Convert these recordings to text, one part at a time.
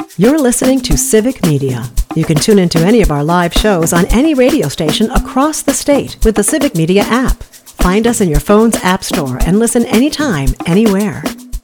You're listening to Civic Media. You can tune into any of our live shows on any radio station across the state with the Civic Media app. Find us in your phone's app store and listen anytime, anywhere.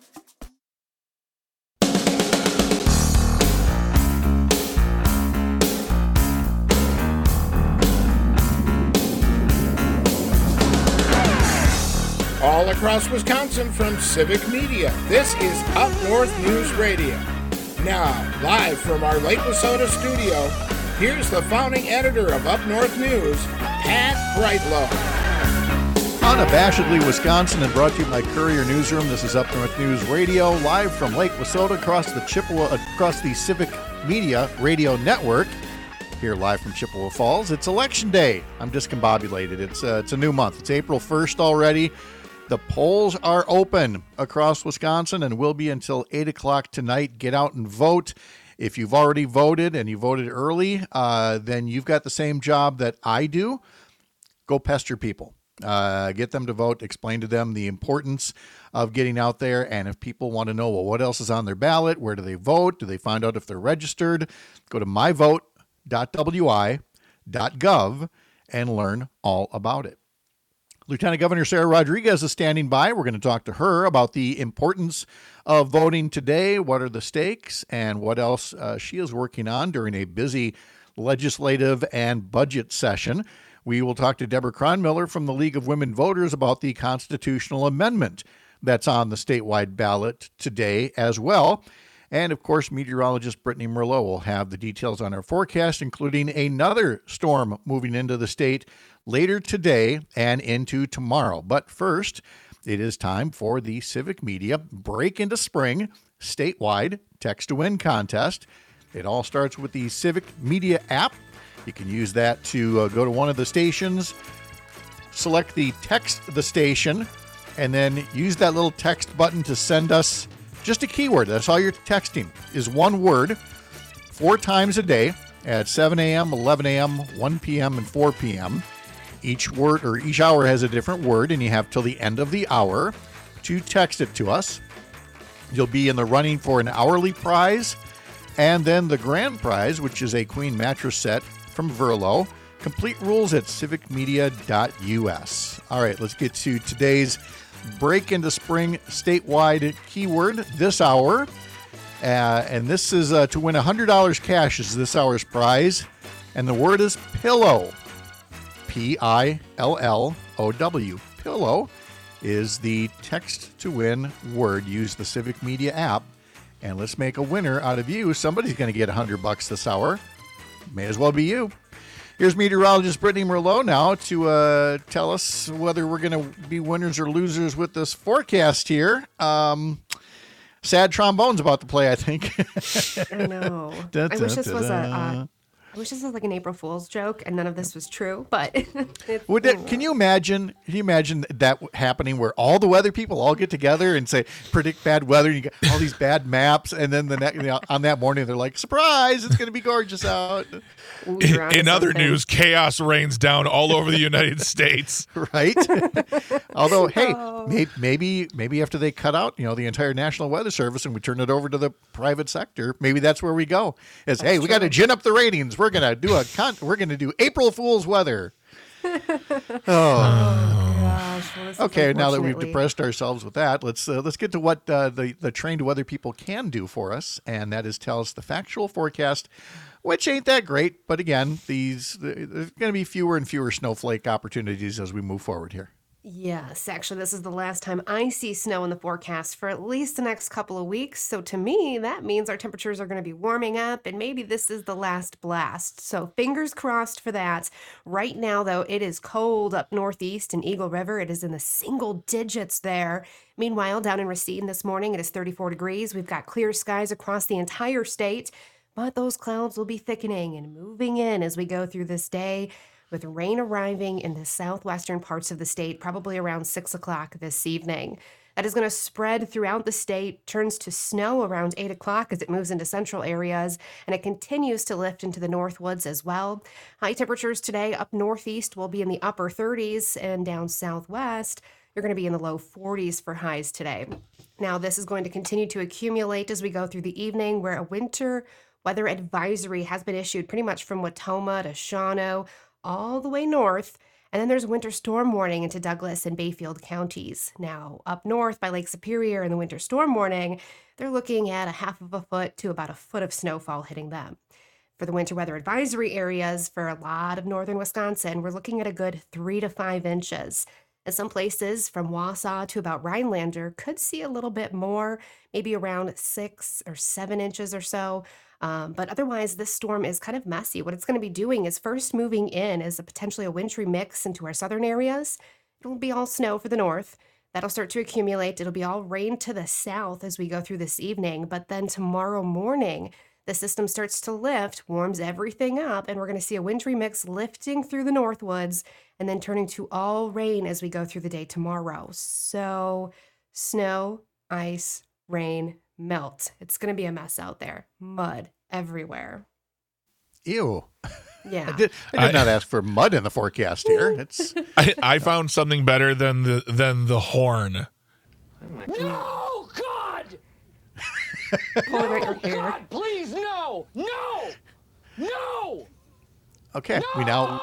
All across Wisconsin from Civic Media, this is Up North News Radio. Now, live from our Lake Wissota studio, here's the founding editor of Up North News, Pat Brightlow. Unabashedly Wisconsin and brought to you by Courier Newsroom. This is Up North News Radio, live from Lake Wissota across the Civic Media Radio Network. Here live from Chippewa Falls. It's Election Day. I'm discombobulated. It's a new month. It's April 1st already. The polls are open across Wisconsin and will be until 8 o'clock tonight. Get out and vote. If you've already voted and you voted early, then you've got the same job that I do. Go pester people. Get them to vote. Explain to them the importance of getting out there. And if people want to know, well, what else is on their ballot? Where do they vote? Do they find out if they're registered? Go to myvote.wi.gov and learn all about it. Lieutenant Governor Sarah Rodriguez is standing by. We're going to talk to her about the importance of voting today, what are the stakes, and what else she is working on during a busy legislative and budget session. We will talk to Deborah Cronmiller from the League of Women Voters about the constitutional amendment that's on the statewide ballot today as well. And, of course, meteorologist Brittany Merlot will have the details on our forecast, including another storm moving into the state later today and into tomorrow. But first, it is time for the Civic Media Break into Spring statewide Text to Win contest. It all starts with the Civic Media app. You can use that to go to one of the stations, select the text the station, and then use that little text button to send us just a keyword. That's all you're texting is one word 4 times a day at 7 a.m., 11 a.m., 1 p.m., and 4 p.m. Each word or each hour has a different word, and you have till the end of the hour to text it to us. You'll be in the running for an hourly prize and then the grand prize, which is a queen mattress set from Verlo. Complete rules at civicmedia.us. All right, let's get to today's Break into Spring statewide keyword this hour. And this is to win $100 cash is this hour's prize. And the word is pillow. P-I-L-L-O-W. Pillow is the text to win word. Use the Civic Media app. And let's make a winner out of you. Somebody's going to get $100 this hour. May as well be you. Here's meteorologist Brittany Merlot now to tell us whether we're going to be winners or losers with this forecast here. Sad trombone's about to play, I think. I know. I wish this was like an April Fool's joke and none of this was true, but Can you imagine that happening where all the weather people all get together and say predict bad weather and you get all these bad maps and then on that morning they're like, surprise, it's going to be gorgeous out. In other news, chaos rains down all over the United States. Right? Although, hey, maybe after they cut out, the entire National Weather Service and we turn it over to the private sector, maybe that's where we go. We got to gin up the ratings. We're gonna do April Fool's weather. Gosh. Well, okay, now that we've depressed ourselves with that, let's get to what the trained weather people can do for us, and that is tell us the factual forecast, which ain't that great. But again, there's going to be fewer and fewer snowflake opportunities as we move forward here. Yes, actually, this is the last time I see snow in the forecast for at least the next couple of weeks. So to me, that means our temperatures are going to be warming up and maybe this is the last blast. So fingers crossed for that. Right now, though, it is cold up northeast in Eagle River. It is in the single digits there. Meanwhile, down in Racine this morning, it is 34 degrees. We've got clear skies across the entire state, but those clouds will be thickening and moving in as we go through this day, with rain arriving in the southwestern parts of the state probably around 6 o'clock this evening. That is going to spread throughout the state, turns to snow around 8 o'clock as it moves into central areas, and it continues to lift into the northwoods as well. High temperatures today up northeast will be in the upper 30s, and down southwest, You're going to be in the low 40s for highs today. Now, this is going to continue to accumulate as we go through the evening, where a winter weather advisory has been issued pretty much from Watoma to Shawano, all the way north. And then there's a winter storm warning into Douglas and Bayfield counties. Now, up north by Lake Superior in the winter storm warning, they're looking at a half of a foot to about a foot of snowfall hitting them. For the winter weather advisory areas for a lot of northern Wisconsin, we're looking at a good 3 to 5 inches. And some places from Wausau to about Rhinelander could see a little bit more, maybe around 6 or 7 inches or so. But otherwise, this storm is kind of messy. What it's going to be doing is first moving in as potentially a wintry mix into our southern areas. It'll be all snow for the north. That'll start to accumulate. It'll be all rain to the south as we go through this evening. But then tomorrow morning, the system starts to lift, warms everything up, and we're going to see a wintry mix lifting through the Northwoods and then turning to all rain as we go through the day tomorrow. So snow, ice, rain, melt. It's going to be a mess out there. Mud everywhere. Ew. Yeah. I did not ask for mud in the forecast here. It's I found something better than the horn. No, God! Pulling right your hair. God, please, no! No! No! okay. We now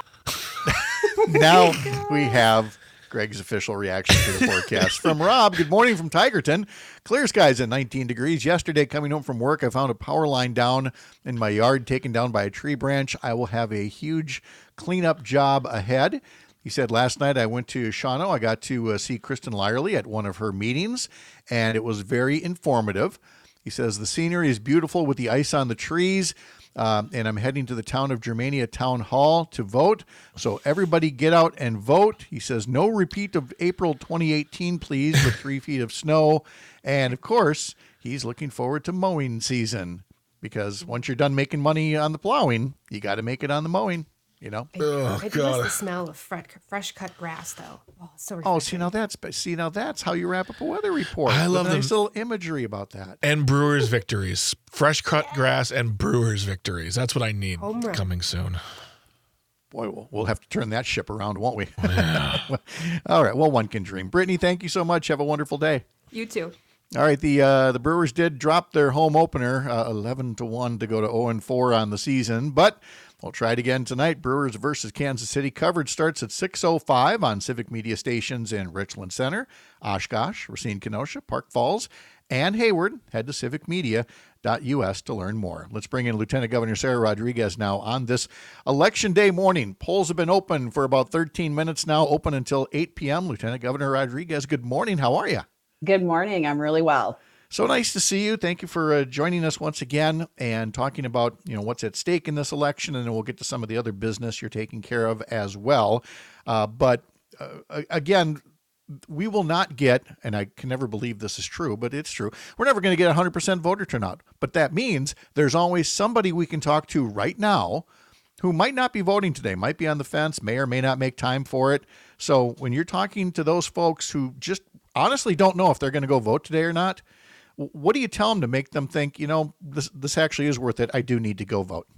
now we have Greg's official reaction to the forecast from Rob. Good morning from Tigerton. Clear skies at 19 degrees. Yesterday, coming home from work, I found a power line down in my yard, taken down by a tree branch. I will have a huge cleanup job ahead. He said, last night I went to Shawano. I got to see Kristen Lyerly at one of her meetings, and it was very informative. He says, the scenery is beautiful with the ice on the trees. And I'm heading to the town of Germania Town Hall to vote. So everybody get out and vote. He says, no repeat of April 2018, please, with 3 feet of snow. And of course, he's looking forward to mowing season, because once you're done making money on the plowing, you got to make it on the mowing, you know? I do miss the smell of fresh cut grass, though. Oh, it's so refreshing. See, now that's how you wrap up a weather report. I love With nice them. little imagery about that. And Brewers victories. Fresh cut grass and Brewers victories. That's what I need Home run. coming soon. Boy, we'll have to turn that ship around, won't we? All right. Well, one can dream. Brittany, thank you so much. Have a wonderful day. You too. All right, the Brewers did drop their home opener, 11-1 to go to 0-4 on the season, but we'll try it again tonight. Brewers versus Kansas City. Coverage starts at 6:05 on Civic Media stations in Richland Center, Oshkosh, Racine, Kenosha, Park Falls, and Hayward. Head to civicmedia.us to learn more. Let's bring in Lieutenant Governor Sarah Rodriguez now on this Election Day morning. Polls have been open for about 13 minutes now, open until 8 p.m. Lieutenant Governor Rodriguez, good morning. How are you? Good morning. I'm really well. So nice to see you. Thank you for joining us once again and talking about, what's at stake in this election, and then we'll get to some of the other business you're taking care of as well. But again, we will not get, and I can never believe this is true, but it's true, we're never going to get 100% voter turnout. But that means there's always somebody we can talk to right now who might not be voting today, might be on the fence, may or may not make time for it. So when you're talking to those folks who just honestly don't know if they're going to go vote today or not, what do you tell them to make them think, this actually is worth it? I do need to go vote.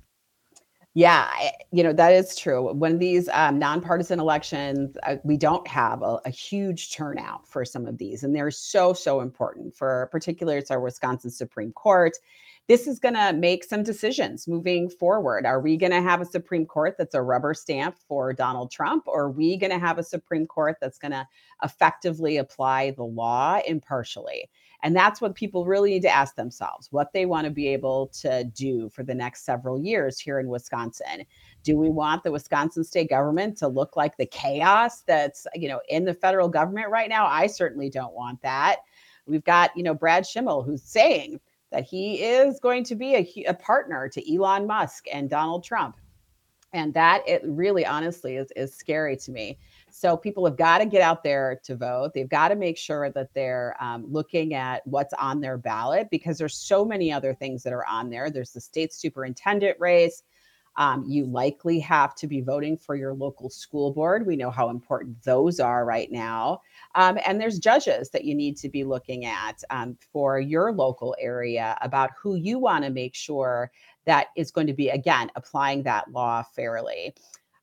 Yeah, that is true. When these nonpartisan elections, we don't have a huge turnout for some of these, and they're so important. For particularly, it's our Wisconsin Supreme Court. This is going to make some decisions moving forward. Are we going to have a Supreme Court that's a rubber stamp for Donald Trump, or are we going to have a Supreme Court that's going to effectively apply the law impartially? And that's what people really need to ask themselves, what they want to be able to do for the next several years here in Wisconsin. Do we want the Wisconsin state government to look like the chaos that's, in the federal government right now? I certainly don't want that. We've got, Brad Schimmel, who's saying that he is going to be a partner to Elon Musk and Donald Trump. And that, it really honestly is scary to me. So people have got to get out there to vote. They've got to make sure that they're looking at what's on their ballot, because there's so many other things that are on there. There's the state superintendent race. You likely have to be voting for your local school board. We know how important those are right now. And there's judges that you need to be looking at for your local area about who you want to make sure that is going to be, again, applying that law fairly.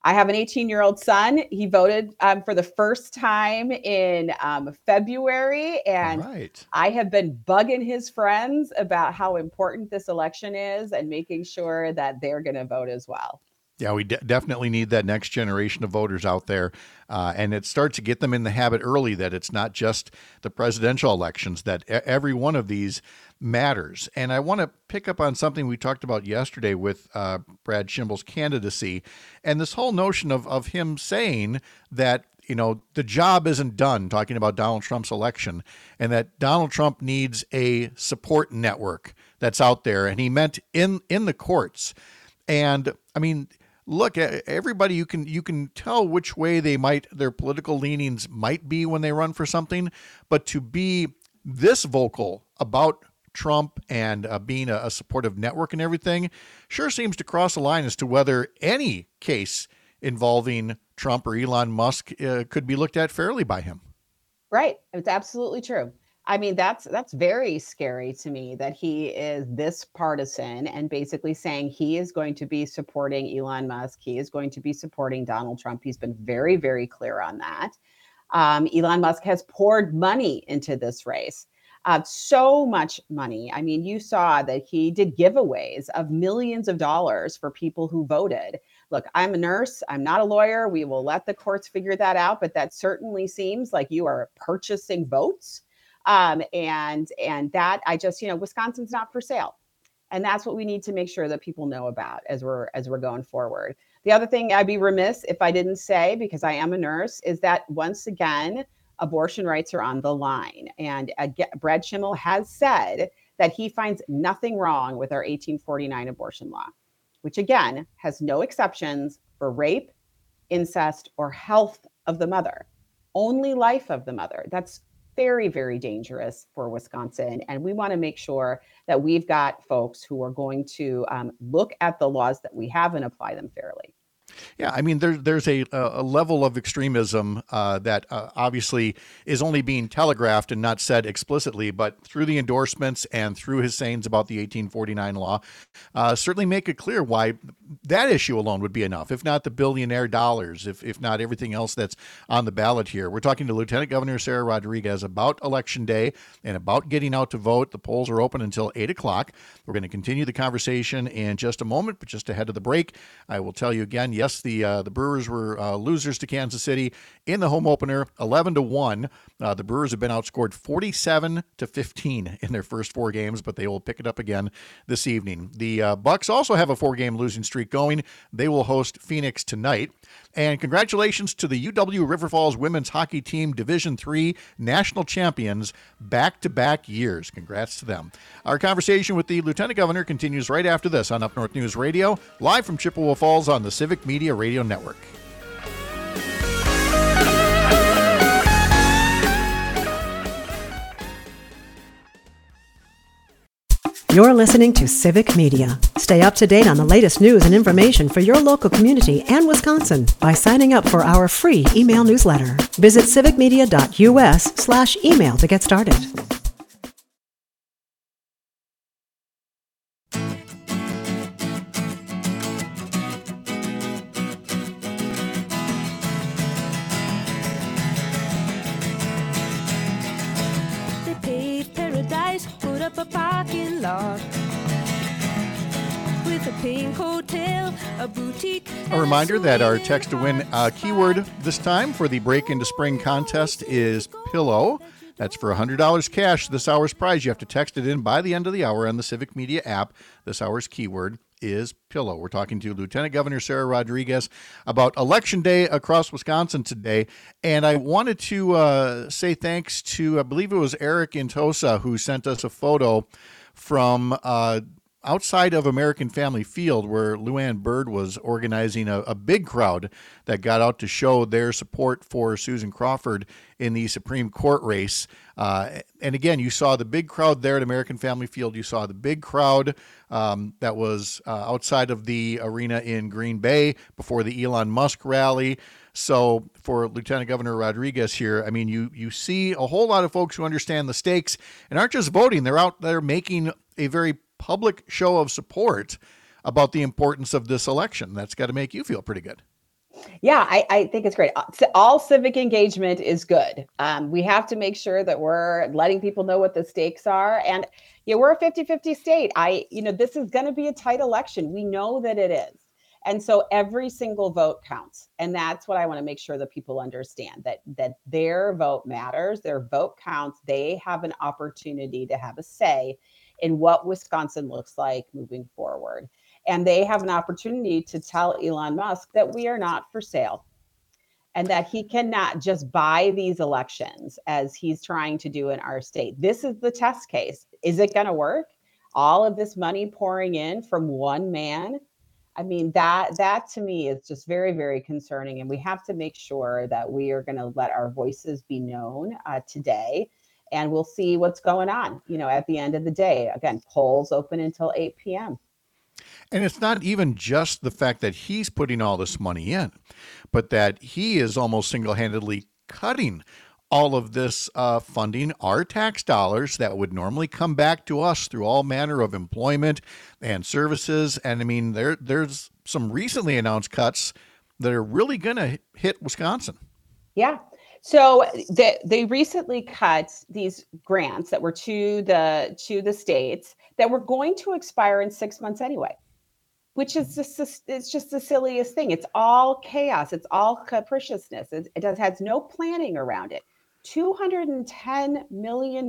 I have an 18-year-old son. He voted for the first time in February, and right. I have been bugging his friends about how important this election is and making sure that they're going to vote as well. Yeah, we definitely need that next generation of voters out there. And it starts to get them in the habit early that it's not just the presidential elections, that every one of these matters. And I want to pick up on something we talked about yesterday with Brad Schimble's candidacy and this whole notion of him saying that, you know, the job isn't done, talking about Donald Trump's election, and that Donald Trump needs a support network that's out there. And he meant in the courts. And I mean, look, everybody, you can tell which way their political leanings might be when they run for something, but to be this vocal about Trump and being a supportive network and everything sure seems to cross the line as to whether any case involving Trump or Elon Musk could be looked at fairly by him. Right. It's absolutely true. I mean, that's very scary to me that he is this partisan and basically saying he is going to be supporting Elon Musk. He is going to be supporting Donald Trump. He's been very, very clear on that. Elon Musk has poured money into this race. So much money. I mean, you saw that he did giveaways of millions of dollars for people who voted. Look, I'm a nurse. I'm not a lawyer. We will let the courts figure that out. But that certainly seems like you are purchasing votes. And that Wisconsin's not for sale. And that's what we need to make sure that people know about as we're going forward. The other thing I'd be remiss if I didn't say, because I am a nurse, is that once again, abortion rights are on the line. And Brad Schimmel has said that he finds nothing wrong with our 1849 abortion law, which again has no exceptions for rape, incest, or health of the mother, only life of the mother. That's very, very dangerous for Wisconsin. And we want to make sure that we've got folks who are going to look at the laws that we have and apply them fairly. Yeah, I mean, there's a level of extremism that obviously is only being telegraphed and not said explicitly, but through the endorsements and through his sayings about the 1849 law, certainly make it clear why that issue alone would be enough, if not the billionaire dollars, if not everything else that's on the ballot here. We're talking to Lieutenant Governor Sarah Rodriguez about Election Day and about getting out to vote. The polls are open until 8 o'clock. We're going to continue the conversation in just a moment, but just ahead of the break, I will tell you again, yes, the Brewers were losers to Kansas City in the home opener, 11-1. The Brewers have been outscored 47-15 in their first 4 games, but they will pick it up again this evening. The Bucks also have a 4-game losing streak going. They will host Phoenix tonight. And congratulations to the UW River Falls women's hockey team, Division III national champions, back-to-back years. Congrats to them. Our conversation with the Lieutenant Governor continues right after this on Up North News Radio, live from Chippewa Falls on the Civic Media Radio Network. You're listening to Civic Media. Stay up to date on the latest news and information for your local community and Wisconsin by signing up for our free email newsletter. Visit civicmedia.us/email to get started. They paved paradise, put up a parking lot with a pink hotel, a boutique. A reminder that our text to win keyword this time for the Break into Spring contest is pillow. That's for $100 cash. This hour's prize. You have to text it in by the end of the hour on the Civic Media app. This hour's keyword is pillow. We're talking to Lieutenant Governor Sarah Rodriguez about Election Day across Wisconsin today. And I wanted to say thanks to, I believe it was Eric in Tosa, who sent us a photo from outside of American Family Field, where Luann Byrd was organizing a big crowd that got out to show their support for Susan Crawford in the Supreme Court race. And again, you saw the big crowd there at American Family Field. You saw the big crowd that was outside of the arena in Green Bay before the Elon Musk rally. So for Lieutenant Governor Rodriguez here, I mean, you see a whole lot of folks who understand the stakes and aren't just voting. They're out there making a very public show of support about the importance of this election. That's got to make you feel pretty good. Yeah, I think it's great. All civic engagement is good. We have to make sure that we're letting people know what the stakes are. And we're a 50-50 state. This is going to be a tight election. We know that it is. And so every single vote counts. And that's what I want to make sure that people understand, that their vote matters, their vote counts. They have an opportunity to have a say in what Wisconsin looks like moving forward. And they have an opportunity to tell Elon Musk that we are not for sale and that he cannot just buy these elections as he's trying to do in our state. This is the test case. Is it going to work? All of this money pouring in from one man. I mean, that to me is just very, very concerning. And we have to make sure that we are going to let our voices be known today. And we'll see what's going on, at the end of the day. Again, polls open until 8 p.m. And it's not even just the fact that he's putting all this money in, but that he is almost single-handedly cutting all of this funding, our tax dollars that would normally come back to us through all manner of employment and services. And I mean, there's some recently announced cuts that are really going to hit Wisconsin. Yeah. So they recently cut these grants that were to the states that were going to expire in 6 months anyway, which is it's just the silliest thing. It's all chaos. It's all capriciousness. It has no planning around it. $210 million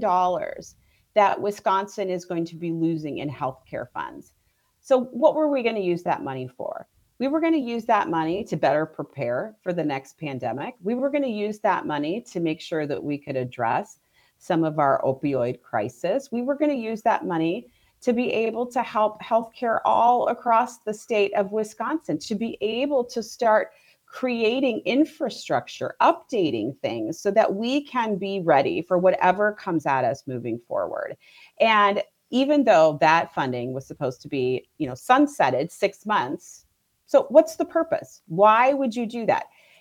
that Wisconsin is going to be losing in healthcare funds. So what were we going to use that money for? We were going to use that money to better prepare for the next pandemic. We were going to use that money to make sure that we could address some of our opioid crisis. We were going to use that money to be able to help healthcare all across the state of Wisconsin, to be able to start creating infrastructure, updating things so that we can be ready for whatever comes at us moving forward. And even though that funding was supposed to be, sunsetted 6 months, so what's the purpose? Why would you do that?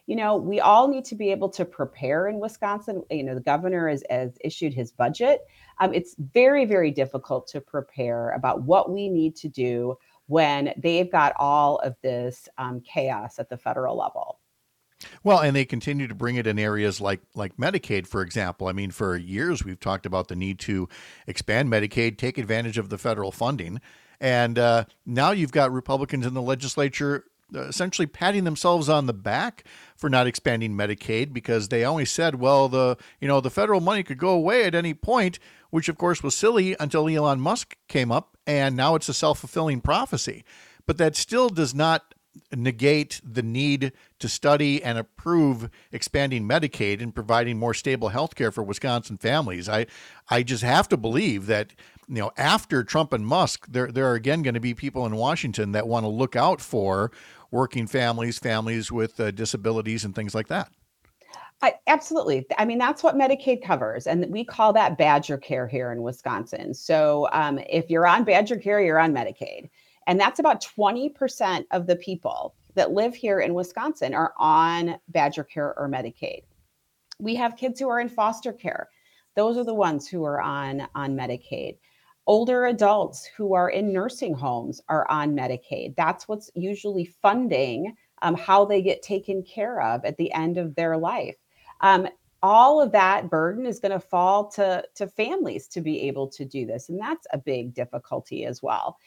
We all need to be able to prepare in Wisconsin. The governor has issued his budget. It's very, very difficult to prepare about what we need to do when they've got all of this chaos at the federal level. Well, and they continue to bring it in areas like Medicaid, for example. I mean, for years, we've talked about the need to expand Medicaid, take advantage of the federal funding. And now you've got Republicans in the legislature essentially patting themselves on the back for not expanding Medicaid, because they always said, well, the federal money could go away at any point, which of course was silly until Elon Musk came up, and now it's a self-fulfilling prophecy. But that still does not negate the need to study and approve expanding Medicaid and providing more stable health care for Wisconsin families. I just have to believe that, after Trump and Musk, there are again going to be people in Washington that want to look out for working families with disabilities and things like that. Absolutely. I mean, that's what Medicaid covers. And we call that Badger Care here in Wisconsin. So if you're on Badger Care, you're on Medicaid. And that's about 20% of the people that live here in Wisconsin are on Badger Care or Medicaid. We have kids who are in foster care. Those are the ones who are on Medicaid. Older adults who are in nursing homes are on Medicaid. That's what's usually funding how they get taken care of at the end of their life. All of that burden is going to fall to families to be able to do this. And that's a big difficulty as well.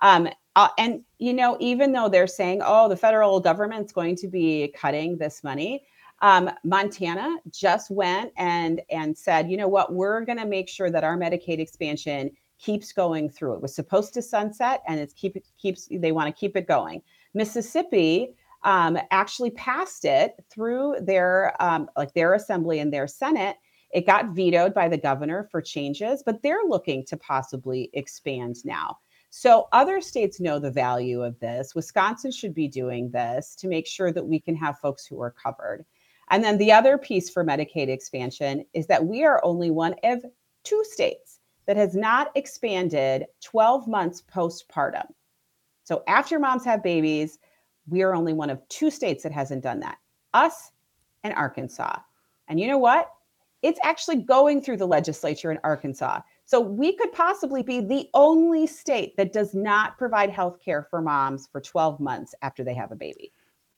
And, even though they're saying, the federal government's going to be cutting this money, Montana just went and said, we're going to make sure that our Medicaid expansion keeps going through. It was supposed to sunset, and they want to keep it going. Mississippi actually passed it through their assembly and their Senate. It got vetoed by the governor for changes, but they're looking to possibly expand now. So other states know the value of this. Wisconsin should be doing this to make sure that we can have folks who are covered. And then the other piece for Medicaid expansion is that we are only one of 2 states that has not expanded 12 months postpartum. So after moms have babies, we are only one of 2 states that hasn't done that, us and Arkansas. And you know what? It's actually going through the legislature in Arkansas. So we could possibly be the only state that does not provide health care for moms for 12 months after they have a baby.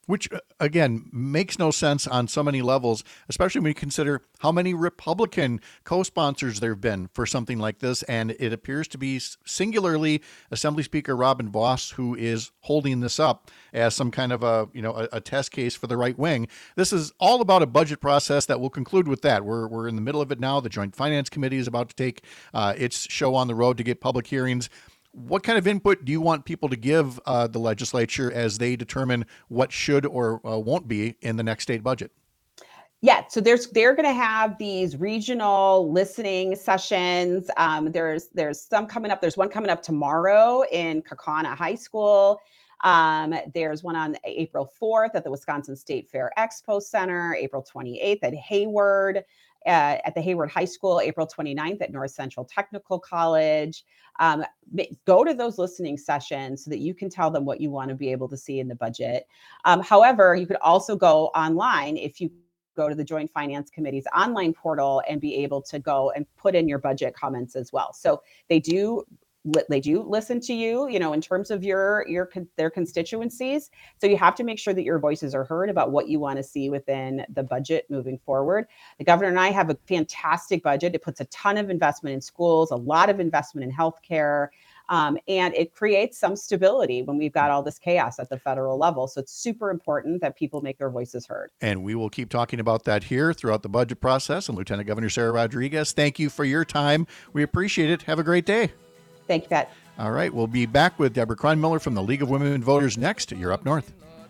which again makes no sense on so many levels, especially when you consider how many Republican co-sponsors there have been for something like this. And it appears to be singularly Assembly Speaker Robin Vos who is holding this up as some kind of a test case for the right wing. This is all about a budget process that will conclude with that. We're in the middle of it now. The Joint Finance Committee is about to take its show on the road to get public hearings. What kind of input do you want people to give the legislature as they determine what should or won't be in the next state budget? Yeah, so they're going to have these regional listening sessions. There's some coming up. There's one coming up tomorrow in Kaukauna High School. There's one on April 4th at the Wisconsin State Fair Expo Center, April 28th at Hayward. At the Hayward High School, April 29th at North Central Technical College. Go to those listening sessions so that you can tell them what you want to be able to see in the budget. However, you could also go online if you go to the Joint Finance Committee's online portal and be able to go and put in your budget comments as well. So they do listen to you, in terms of their constituencies. So you have to make sure that your voices are heard about what you want to see within the budget moving forward. The governor and I have a fantastic budget. It puts a ton of investment in schools, a lot of investment in healthcare, and it creates some stability when we've got all this chaos at the federal level. So it's super important that people make their voices heard. And we will keep talking about that here throughout the budget process. And Lieutenant Governor Sara Rodriguez, thank you for your time. We appreciate it. Have a great day. Thank you, Pat. All right. We'll be back with Deborah Kronmiller from the League of Women Voters next. You're Up North.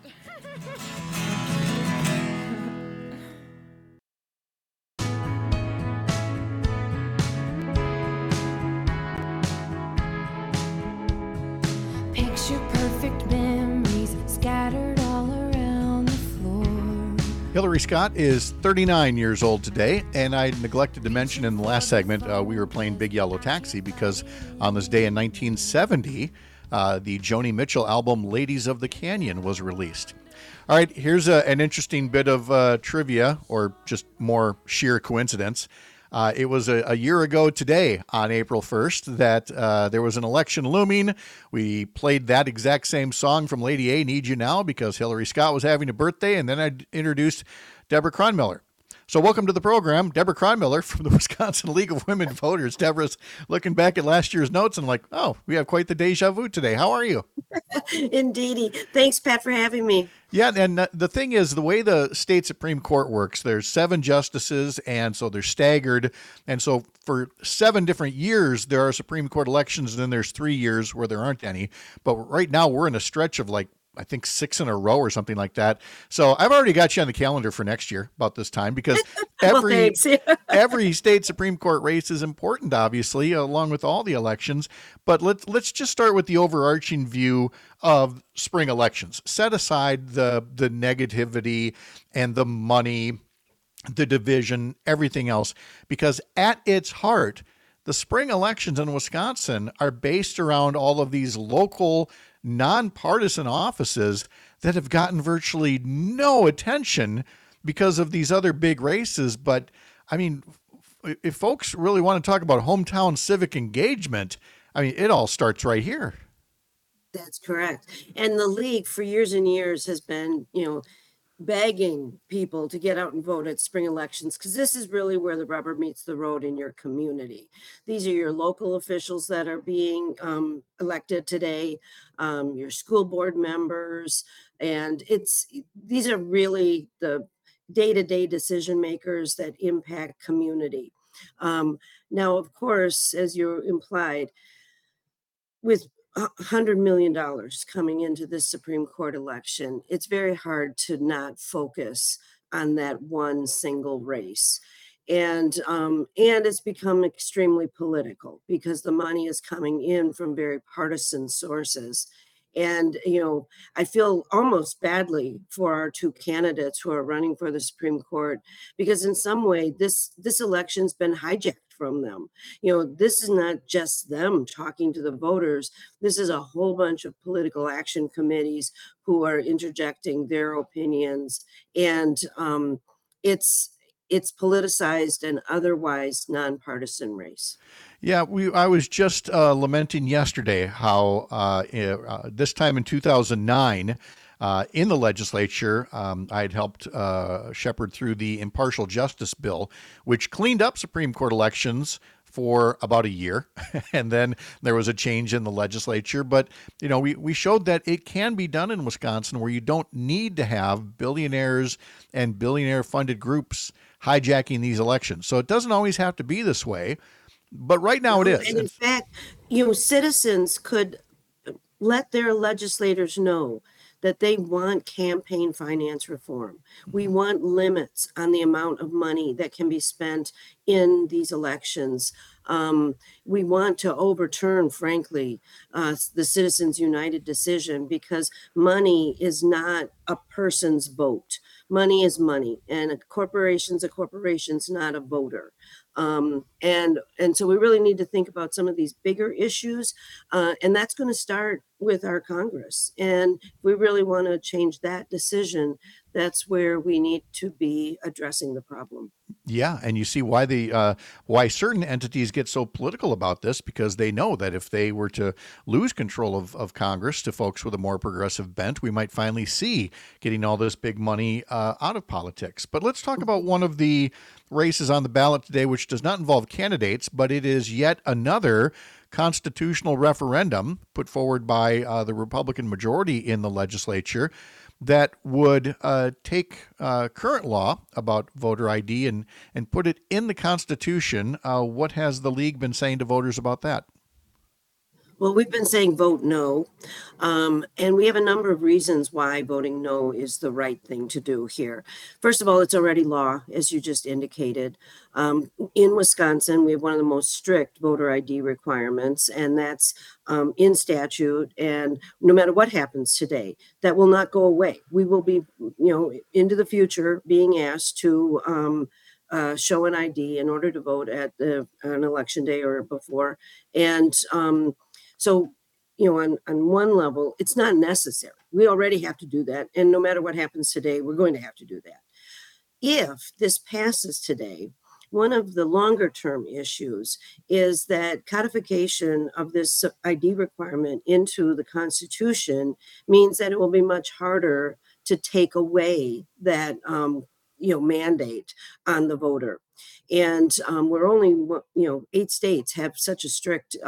Picture perfect memories scattered all around the floor. Hillary Scott is 39 years old today, and I neglected to mention in the last segment we were playing Big Yellow Taxi because on this day in 1970, the Joni Mitchell album Ladies of the Canyon was released. All right, here's an interesting bit of trivia, or just more sheer coincidence. It was a year ago today, on April 1st, that there was an election looming. We played that exact same song from Lady A, Need You Now, because Hillary Scott was having a birthday, and then I introduced Deborah Kronmiller. So welcome to the program, Deborah Kronmiller from the Wisconsin League of Women Voters. Deborah's looking back at last year's notes and like, oh, we have quite the deja vu today. How are you? Indeedy. Thanks, Pat, for having me. Yeah, and the thing is, the way the state Supreme Court works, there's 7 justices, and so they're staggered. And so for 7 different years, there are Supreme Court elections, and then there's 3 years where there aren't any. But right now, we're in a stretch of I think 6 in a row or something like that. So I've already got you on the calendar for next year about this time, because every state Supreme Court race is important, obviously, along with all the elections. But let's just start with the overarching view of spring elections. Set aside the negativity and the money, the division, everything else, because at its heart, the spring elections in Wisconsin are based around all of these local nonpartisan offices that have gotten virtually no attention because of these other big races. But I mean, if folks really want to talk about hometown civic engagement, I mean, it all starts right here. That's correct. And the league for years and years has been, begging people to get out and vote at spring elections, because this is really where the rubber meets the road in your community. These are your local officials that are being elected today, your school board members, and these are really the day-to-day decision makers that impact community. Now, of course, as you implied, with $100 million coming into this Supreme Court election, it's very hard to not focus on that one single race. And it's become extremely political because the money is coming in from very partisan sources. And, I feel almost badly for our 2 candidates who are running for the Supreme Court, because in some way this election's been hijacked from them. This is not just them talking to the voters. This is a whole bunch of political action committees who are interjecting their opinions. And it's politicized and otherwise nonpartisan race. Yeah, I was just lamenting yesterday how this time in 2009, in the legislature. I had helped shepherd through the Impartial Justice Bill, which cleaned up Supreme Court elections for about a year. And then there was a change in the legislature. But, we showed that it can be done in Wisconsin, where you don't need to have billionaires and billionaire funded groups hijacking these elections. So it doesn't always have to be this way. But right now it is. And in fact, citizens could let their legislators know that they want campaign finance reform. We want limits on the amount of money that can be spent in these elections. We want to overturn, frankly, the Citizens United decision, because money is not a person's vote. Money is money, and a corporation's not a voter. And so we really need to think about some of these bigger issues, and that's going to start with our Congress. And if we really want to change that decision, that's where we need to be addressing the problem. Yeah, and you see why certain entities get so political about this, because they know that if they were to lose control of Congress to folks with a more progressive bent, we might finally see getting all this big money out of politics. But let's talk about one of the races on the ballot today, which does not involve candidates, but it is yet another constitutional referendum put forward by the Republican majority in the legislature that would take current law about voter ID and put it in the Constitution. What has the League been saying to voters about that? Well, we've been saying vote no, and we have a number of reasons why voting no is the right thing to do here. First of all, it's already law, as you just indicated. In Wisconsin, we have one of the most strict voter ID requirements, and that's in statute. And no matter what happens today, that will not go away. We will be, into the future being asked to show an ID in order to vote at an election day or before. And so, on one level, it's not necessary. We already have to do that. And no matter what happens today, we're going to have to do that. If this passes today, one of the longer term issues is that codification of this ID requirement into the Constitution means that it will be much harder to take away that, mandate on the voter. And we're only, 8 states have such a strict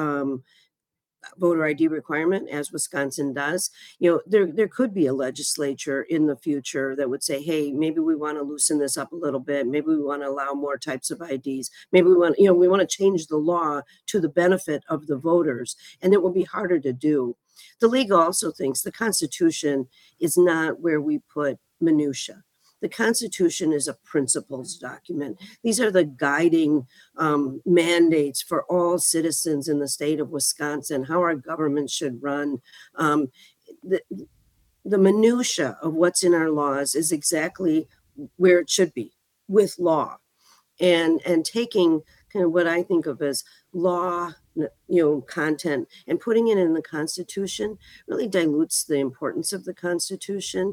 voter ID requirement as Wisconsin does. There could be a legislature in the future that would say, hey, maybe we want to loosen this up a little bit. Maybe we want to allow more types of IDs. Maybe we want to change the law to the benefit of the voters, and it will be harder to do. The League also thinks the Constitution is not where we put minutia. The Constitution is a principles document. These are the guiding mandates for all citizens in the state of Wisconsin, how our government should run. The minutia of what's in our laws is exactly where it should be, with law. And taking kind of what I think of as law, content, and putting it in the Constitution really dilutes the importance of the Constitution.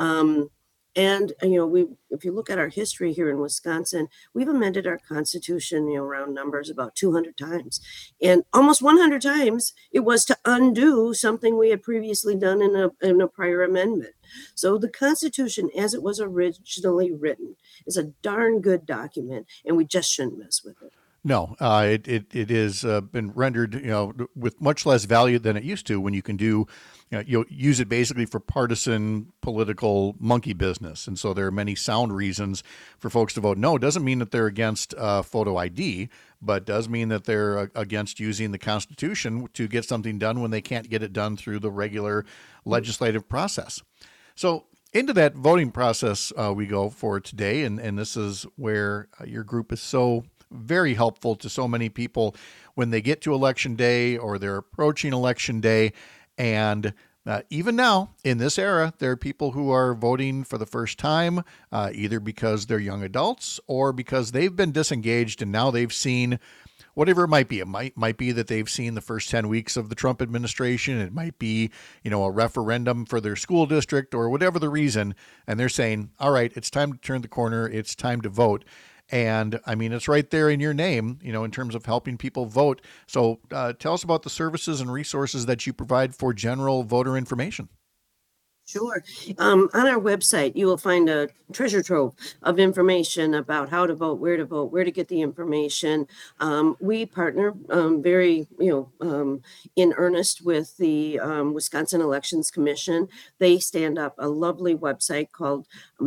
And, if you look at our history here in Wisconsin, we've amended our Constitution, round numbers, about 200 times. And almost 100 times it was to undo something we had previously done in a prior amendment. So the Constitution, as it was originally written, is a darn good document, and we just shouldn't mess with it. No, it has been rendered, with much less value than it used to when you can do, you'll use it basically for partisan political monkey business. And so there are many sound reasons for folks to vote no. It doesn't mean that they're against photo ID, but does mean that they're against using the Constitution to get something done when they can't get it done through the regular legislative process. So into that voting process we go for today, and this is where your group is so very helpful to so many people when they get to election day or they're approaching election day. And even now in this era, there are people who are voting for the first time, either because they're young adults or because they've been disengaged and now they've seen whatever it might be. It might be that they've seen the first 10 weeks of the Trump administration. It might be, a referendum for their school district or whatever the reason. And they're saying, all right, it's time to turn the corner. It's time to vote. And it's right there in your name, in terms of helping people vote. So tell us about the services and resources that you provide for general voter information. Sure. On our website, you will find a treasure trove of information about how to vote, where to get the information. We partner very, in earnest with the Wisconsin Elections Commission. They stand up a lovely website called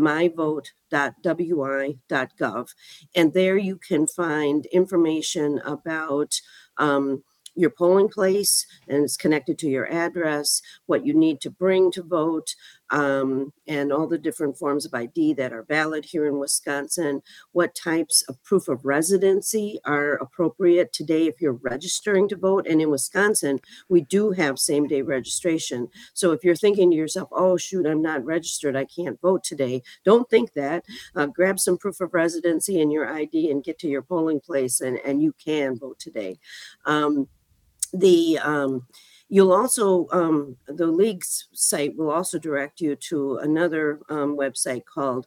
myvote.wi.gov. And there you can find information about your polling place, and it's connected to your address, what you need to bring to vote, and all the different forms of ID that are valid here in Wisconsin, what types of proof of residency are appropriate today if you're registering to vote. And in Wisconsin, we do have same day registration. So if you're thinking to yourself, oh, shoot, I'm not registered, I can't vote today, don't think that. Grab some proof of residency and your ID and get to your polling place, and you can vote today. You'll also, the league's site will also direct you to another website called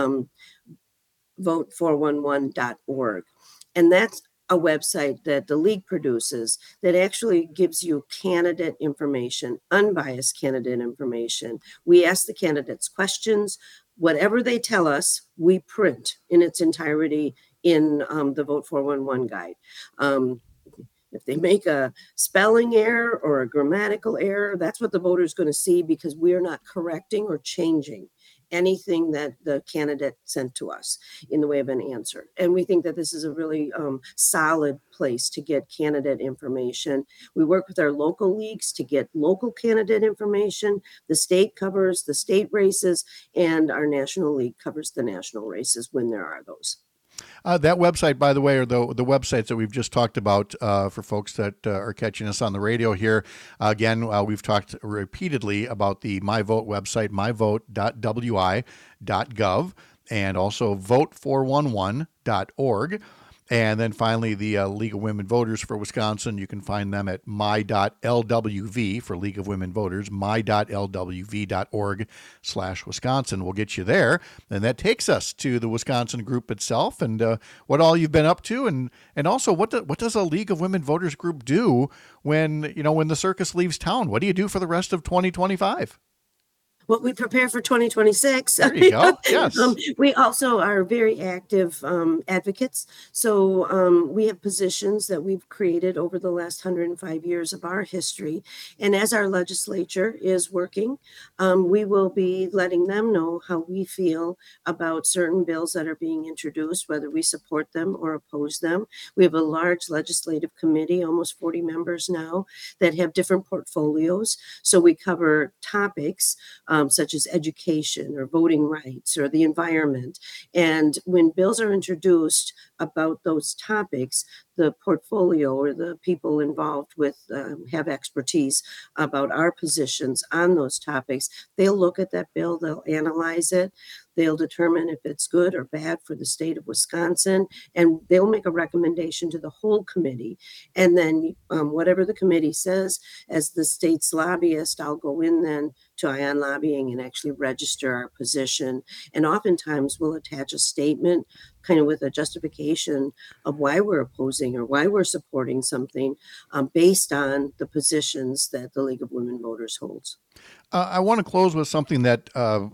vote411.org. And that's a website that the league produces that actually gives you candidate information, unbiased candidate information. We ask the candidates questions. Whatever they tell us, we print in its entirety in the Vote 411 guide. If they make a spelling error or a grammatical error, that's what the voter is going to see, because we are not correcting or changing anything that the candidate sent to us in the way of an answer. And we think that this is a really solid place to get candidate information. We work with our local leagues to get local candidate information. The state covers the state races, and our national league covers the national races when there are those. That website, by the way, are the websites that we've just talked about for folks that are catching us on the radio here. Again, we've talked repeatedly about the MyVote website, myvote.wi.gov, and also vote411.org. And then finally, the League of Women Voters for Wisconsin. You can find them at my.lwv for League of Women Voters, my.lwv.org/Wisconsin. We'll get you there. And that takes us to the Wisconsin group itself and what all you've been up to. And also, what does a League of Women Voters group do when the circus leaves town? What do you do for the rest of 2025? Well, we prepare for 2026. There you go. Yes. We also are very active advocates. So we have positions that we've created over the last 105 years of our history. And as our legislature is working, we will be letting them know how we feel about certain bills that are being introduced, whether we support them or oppose them. We have a large legislative committee, almost 40 members now, that have different portfolios. So we cover topics such as education or voting rights or the environment. And when bills are introduced about those topics, the portfolio or the people involved with have expertise about our positions on those topics. They'll look at that bill, they'll analyze it, they'll determine if it's good or bad for the state of Wisconsin, and they'll make a recommendation to the whole committee. And then whatever the committee says, as the state's lobbyist, I'll go in then to ION Lobbying and actually register our position. And oftentimes we'll attach a statement kind of with a justification of why we're opposing or why we're supporting something based on the positions that the League of Women Voters holds. I want to close with something that,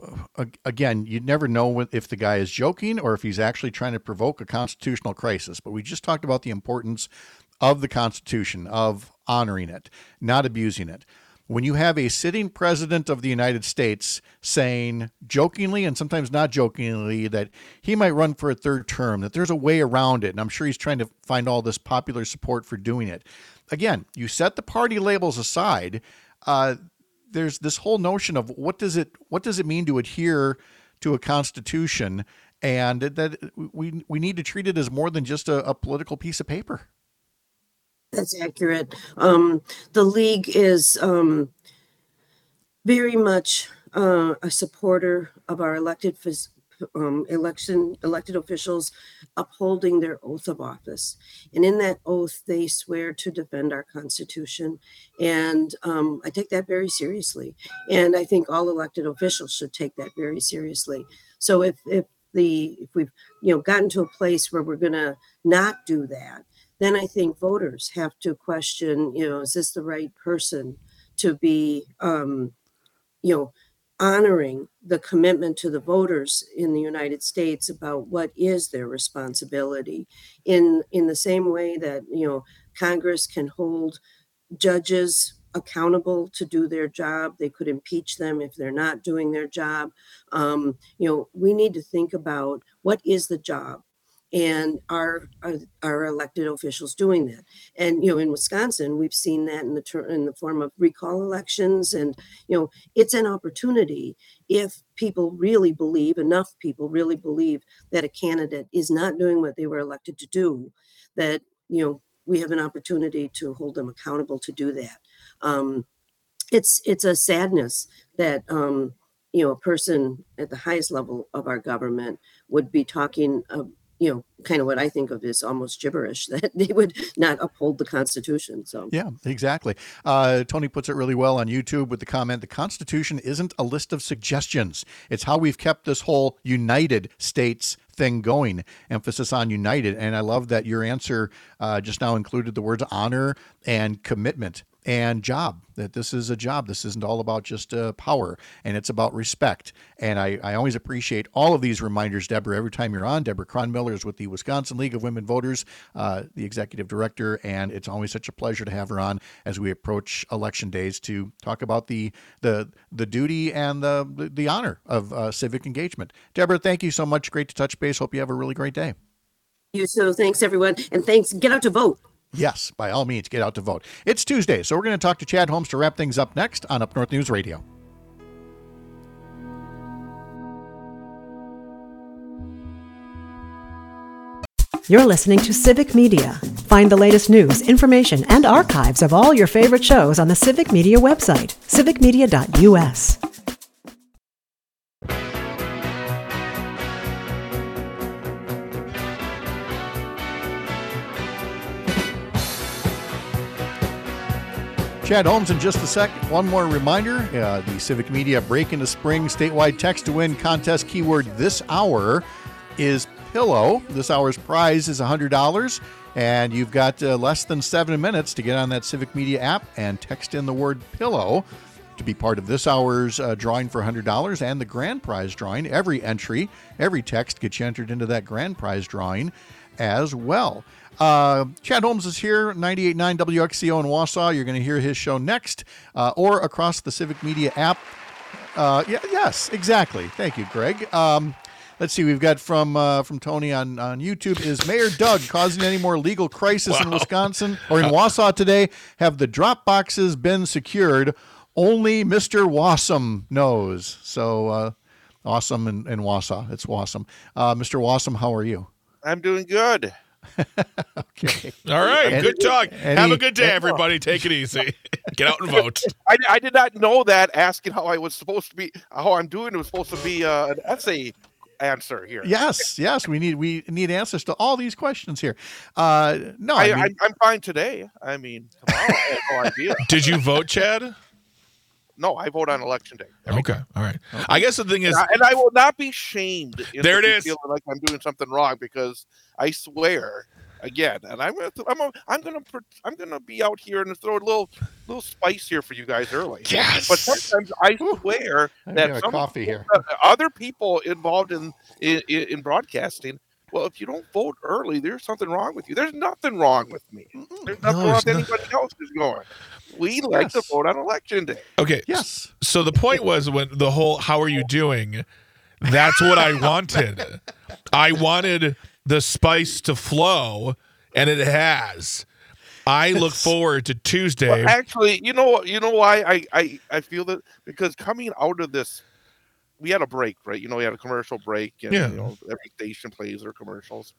again, you never know if the guy is joking or if he's actually trying to provoke a constitutional crisis. But we just talked about the importance of the Constitution, of honoring it, not abusing it. When you have a sitting president of the United States saying jokingly and sometimes not jokingly that he might run for a third term, that there's a way around it, and I'm sure he's trying to find all this popular support for doing it. Again, you set the party labels aside. There's this whole notion of what does it mean to adhere to a constitution, and that we need to treat it as more than just a political piece of paper. That's accurate. The league is very much a supporter of our elected officials upholding their oath of office. And in that oath, they swear to defend our Constitution. And I take that very seriously. And I think all elected officials should take that very seriously. So if we've gotten to a place where we're going to not do that, then I think voters have to question, is this the right person to be, honoring the commitment to the voters in the United States about what is their responsibility in the same way that, Congress can hold judges accountable to do their job. They could impeach them if they're not doing their job. We need to think about what is the job, and are elected officials doing that? And in Wisconsin, we've seen that in the form of recall elections, and it's an opportunity if enough people really believe that a candidate is not doing what they were elected to do, that we have an opportunity to hold them accountable to do that. It's a sadness that a person at the highest level of our government would be talking kind of what I think of as almost gibberish, that they would not uphold the Constitution. So yeah, exactly. Tony puts it really well on YouTube with the comment, the Constitution isn't a list of suggestions. It's how we've kept this whole United States thing going, emphasis on united. And I love that your answer just now included the words honor and commitment and job, that this is a job. This isn't all about just power, and it's about respect. And I always appreciate all of these reminders, Deborah, every time you're on. Deborah Kronmiller is with the Wisconsin League of Women Voters, the executive director, and it's always such a pleasure to have her on as we approach election days to talk about the duty and the honor of civic engagement. Deborah, thank you so much. Great to touch base. Hope you have a really great day. So thanks, everyone. And thanks. Get out to vote. Yes, by all means, get out to vote. It's Tuesday, so we're going to talk to Chad Holmes to wrap things up next on Up North News Radio. You're listening to Civic Media. Find the latest news, information, and archives of all your favorite shows on the Civic Media website, civicmedia.us. Chad Holmes in just a second. One more reminder, the Civic Media Break into Spring statewide text to win contest keyword this hour is pillow. This hour's prize is $100, and you've got less than 7 minutes to get on that Civic Media app and text in the word pillow to be part of this hour's drawing for $100 and the grand prize drawing. Every entry, every text gets you entered into that grand prize drawing as well. Chad Holmes is here, 98.9 WXCO in Wausau. You're going to hear his show next, or across the Civic Media app. Yes, exactly. Thank you, Greg. Let's see. We've got from Tony on YouTube. Is Mayor Doug causing any more legal crisis in Wisconsin or in Wausau today? Have the drop boxes been secured? Only Mr. Wassum knows. So awesome in Wausau. It's Wassum. Mr. Wassum, how are you? I'm doing good. Okay. All right. Good talk. Have a good day, everybody. Take it easy. Get out and vote. I did not know that asking how I'm doing was supposed to be an essay answer here. Yes. We need answers to all these questions here. I'm fine today. I mean, tomorrow I have no idea. Did you vote, Chad? No, I vote on election day. Okay. All right. Okay. I guess the thing is, and I will not be shamed. There it is. Feeling like I'm doing something wrong, because I swear again, and I'm gonna be out here and throw a little spice here for you guys early. Yes. But sometimes I swear that some coffee here. Other people involved in broadcasting. Well, if you don't vote early, there's something wrong with you. There's nothing wrong with me. There's nothing wrong with anybody else who's going. We like to vote on election day. Okay. Yes. So the point was, when the whole "how are you doing," that's what I wanted. I wanted the spice to flow, and it has. I look forward to Tuesday. Well, actually, you know why I feel that? Because coming out of this, we had a break, right? We had a commercial break, and every station plays their commercials.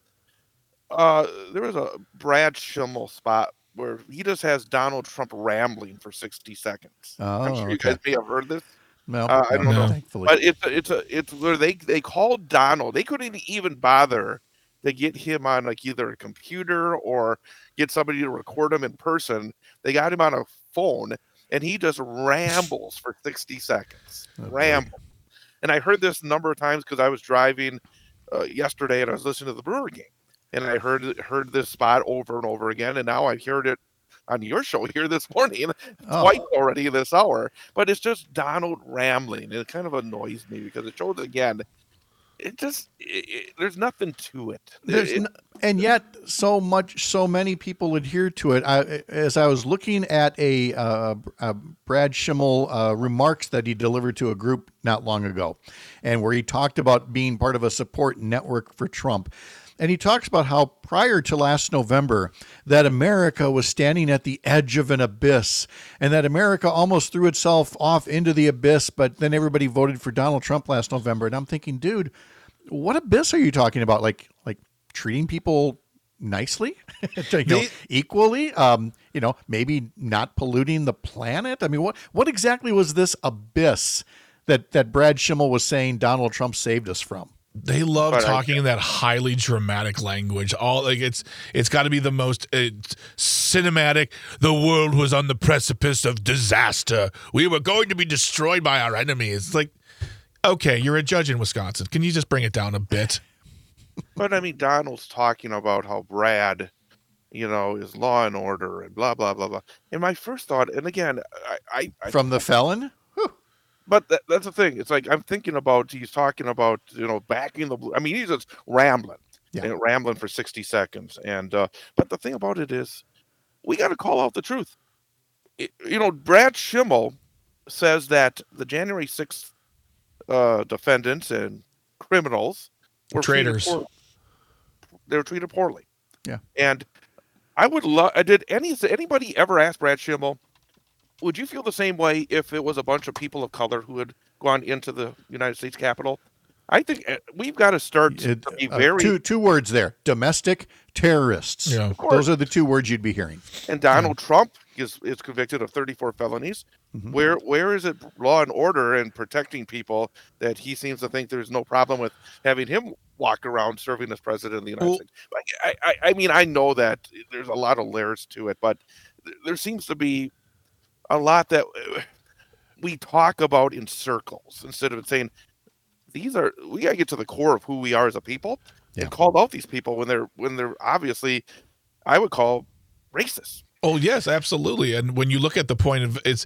There was a Brad Schimmel spot where he just has Donald Trump rambling for 60 seconds. I'm sure you guys may have heard this. No, I don't know. Thankfully. But it's where they called Donald. They couldn't even bother to get him on like either a computer or get somebody to record him in person. They got him on a phone, and he just rambles for 60 seconds. Ramble. And I heard this a number of times because I was driving yesterday and I was listening to the Brewer game, and I heard this spot over and over again, and now I've heard it on your show here this morning, Oh. twice already this hour. But it's just Donald rambling. It kind of annoys me because it shows again. There's nothing to it. And yet, so many people adhere to it. As I was looking at a Brad Schimmel remarks that he delivered to a group not long ago, and where he talked about being part of a support network for Trump. And he talks about how prior to last November, that America was standing at the edge of an abyss, and that America almost threw itself off into the abyss, but then everybody voted for Donald Trump last November. And I'm thinking, dude, what abyss are you talking about? Like treating people nicely, equally, maybe not polluting the planet. I mean, what exactly was this abyss that Brad Schimmel was saying Donald Trump saved us from? They love talking in that highly dramatic language. It's got to be the most cinematic. The world was on the precipice of disaster. We were going to be destroyed by our enemies. It's like, okay, you're a judge in Wisconsin. Can you just bring it down a bit? But I mean, Donald's talking about how Brad, is law and order and blah blah blah blah. And my first thought, and again, I from the felon. But that's the thing. It's like I'm thinking about. He's talking about backing the. I mean, he's just rambling, rambling for 60 seconds. And but the thing about it is, we got to call out the truth. Brad Schimmel says that the January 6th defendants and criminals were traitors. They were treated poorly. Yeah. And I would love. Did anybody ever ask Brad Schimmel? Would you feel the same way if it was a bunch of people of color who had gone into the United States Capitol? I think we've got to start to be very... Two words there. Domestic terrorists. Yeah. Those are the two words you'd be hearing. And Donald Trump is convicted of 34 felonies. Mm-hmm. Where is it law and order and protecting people that he seems to think there's no problem with having him walk around serving as president of the United States? I mean, I know that there's a lot of layers to it, but there seems to be a lot that we talk about in circles instead of saying we gotta get to the core of who we are as a people and call out these people when they're obviously, I would call, racist. Oh yes, absolutely. And when you look at the point of it's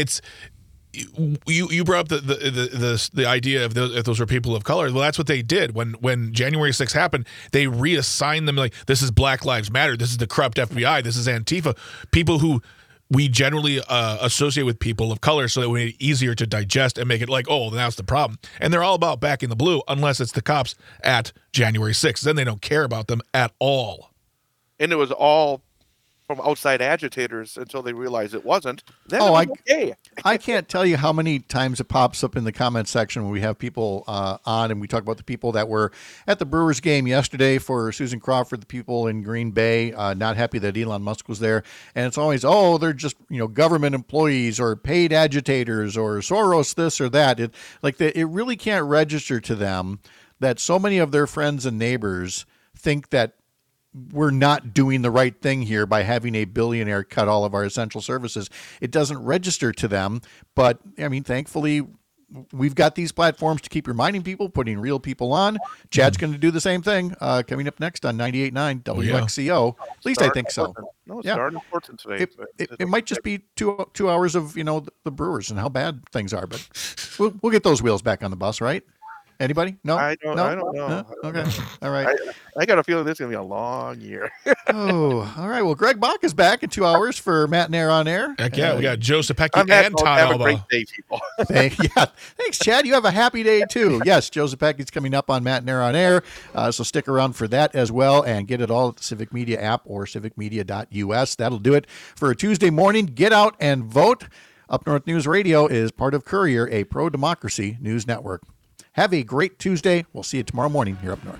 you brought up the idea of if those were people of color. Well, that's what they did when January 6th happened. They reassigned them like, this is Black Lives Matter, this is the corrupt FBI, this is Antifa, people who we generally associate with people of color, so that we make it easier to digest and make it like, oh, that's the problem. And they're all about backing the blue, unless it's the cops at January 6th. Then they don't care about them at all. And it was all from outside agitators until they realized it wasn't. Then I can't tell you how many times it pops up in the comment section when we have people on and we talk about the people that were at the Brewers game yesterday for Susan Crawford, the people in Green Bay, not happy that Elon Musk was there. And it's always, they're just, government employees or paid agitators or Soros this or that. It really can't register to them that so many of their friends and neighbors think that we're not doing the right thing here by having a billionaire cut all of our essential services. It doesn't register to them. But I mean, thankfully, we've got these platforms to keep reminding people, putting real people on. Chad's going to do the same thing coming up next on 98.9 WXCO. At least I think so. No, it's darn important today. It might just be 2 hours of the Brewers and how bad things are, but we'll get those wheels back on the bus, right? Anybody? No? I don't know. No? Okay. All right. I got a feeling this is going to be a long year. All right. Well, Greg Bach is back in 2 hours for Matt and Air on Air. Heck yeah. We got Joe Zepecki and Todd Have Alba. a great day, people. Thanks, Chad. You have a happy day, too. Yes, Joe Zepecki's coming up on Matt and Air on Air. So stick around for that as well and get it all at the Civic Media app or civicmedia.us. That'll do it for a Tuesday morning. Get out and vote. Up North News Radio is part of Courier, a pro-democracy news network. Have a great Tuesday. We'll see you tomorrow morning here up north.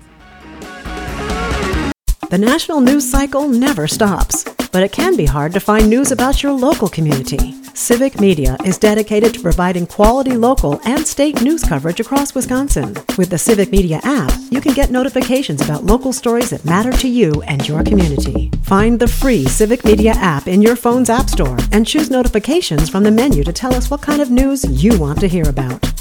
The national news cycle never stops, but it can be hard to find news about your local community. Civic Media is dedicated to providing quality local and state news coverage across Wisconsin. With the Civic Media app, you can get notifications about local stories that matter to you and your community. Find the free Civic Media app in your phone's app store and choose notifications from the menu to tell us what kind of news you want to hear about.